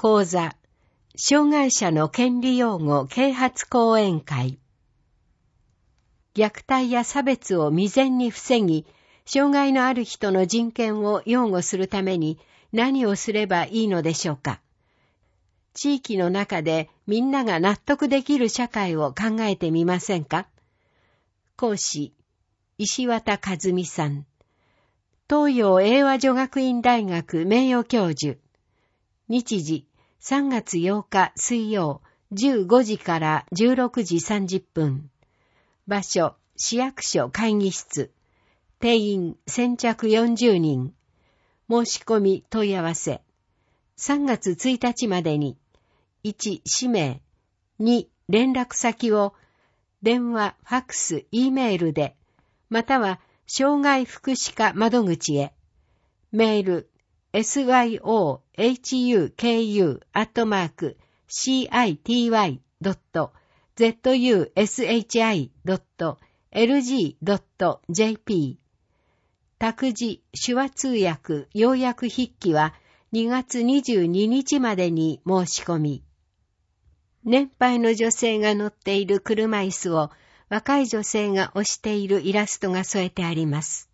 講座、障害者の権利擁護啓発講演会。虐待や差別を未然に防ぎ、障害のある人の人権を擁護するために何をすればいいのでしょうか。地域の中でみんなが納得できる社会を考えてみませんか。講師、石渡和美さん。東洋英和女学院大学名誉教授。日時、3月8日水曜、15時から16時30分。場所、市役所会議室。定員先着40人。申し込み問い合わせ。3月1日までに、1、氏名、2、連絡先を、電話、ファックス、Eメールで、または、障害福祉課窓口へ。メール、syoku.city.zushi.lg.jp。託児、手話通訳、要約筆記は2月22日までに申し込み。年配の女性が乗っている車椅子を若い女性が押しているイラストが添えてあります。